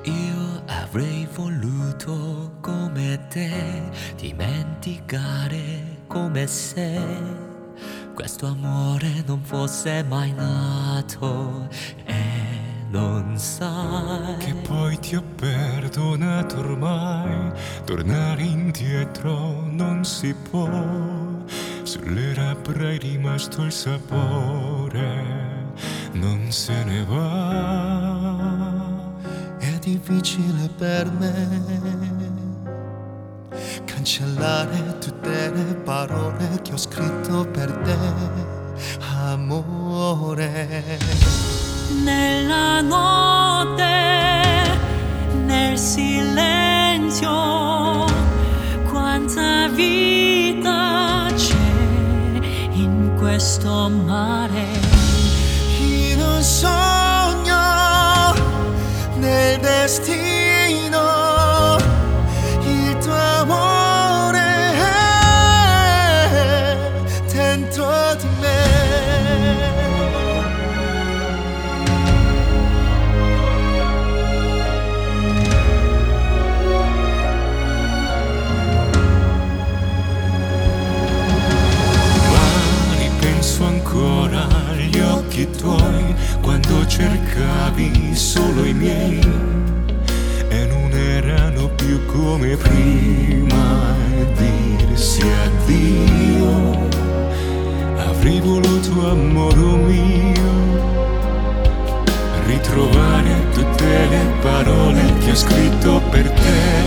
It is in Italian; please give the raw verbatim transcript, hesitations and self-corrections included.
Io avrei voluto come te dimenticare come se questo amore non fosse mai nato e non sai che poi ti ho perdonato ormai, tornare indietro non si può, sulle labbra è rimasto il sapore, non se ne va. È difficile per me cancellare tutte le parole che ho scritto per te, amore. Nella notte, nel silenzio, quanta vita c'è in questo mare. In un sogno, nel destino, il tuo amore è dentro di me. Ancora agli occhi tuoi quando cercavi solo i miei e non erano più come prima, dirsi addio. Avrei voluto, amore mio, ritrovare tutte le parole che ho scritto per te,